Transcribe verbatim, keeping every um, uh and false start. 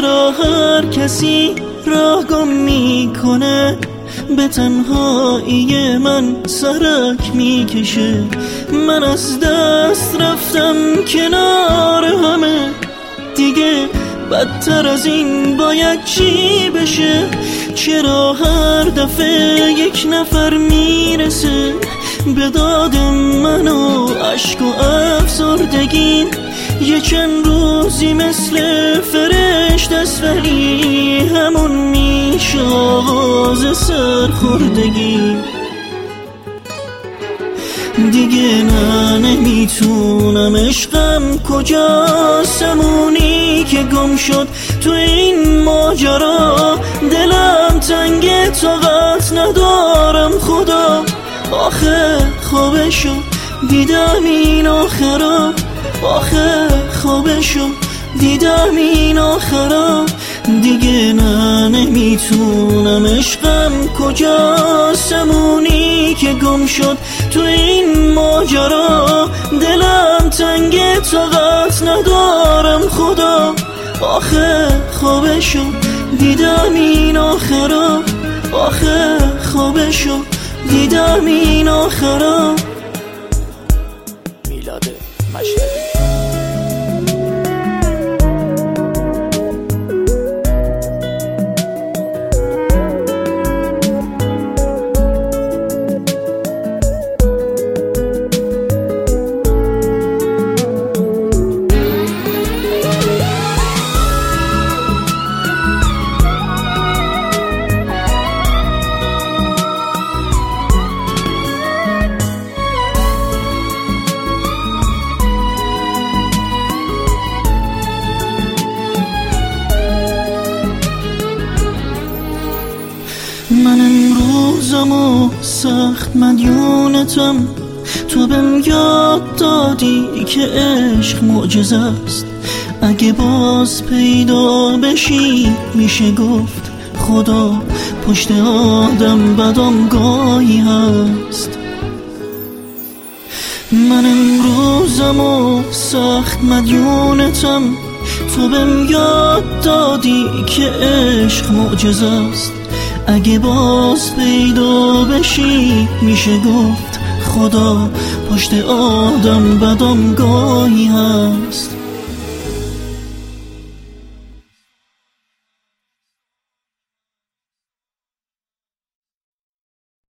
چرا هر کسی راه گم میکنه، به تنهایی من سرک میکشه. من از دست رفتم کنار همه، دیگه بدتر از این باید چی بشه؟ چرا هر دفعه یک نفر میرسه به داد من و عشق و افسردگی، یه چند روزی مثل فرشته است ولی همون میشه آغاز سرخوردگی. دیگه نه نمیتونم، عشقم کجاست؟ همونی که گم شد تو این ماجرا. دلم تنگ طاقت ندارم خدا، آخه خوابشو دیدم این آخرا. آخه خوابشو دیدم این آخرا. دیگه نه نمیتونم، عشقم کجاست؟ همونی که گم شد تو این ماجرا. دلم تنگ طاقت ندارم خدا، آخه خوابشو دیدم این آخرا. آخه خوابشو دیدم این آخرا. میلاد مشهدی. من امروزمو سخت مدیونتم، تو بهم یاد دادی که عشق معجزه است. اگه باز پیدا بشی میشه گفت خدا پشت آدم بدم گاهی هست. من امروزمو سخت مدیونتم، تو بهم یاد دادی که عشق معجزه است. اگه باز پیدا بشی میشه گفت خدا پشت آدم بدم گاهی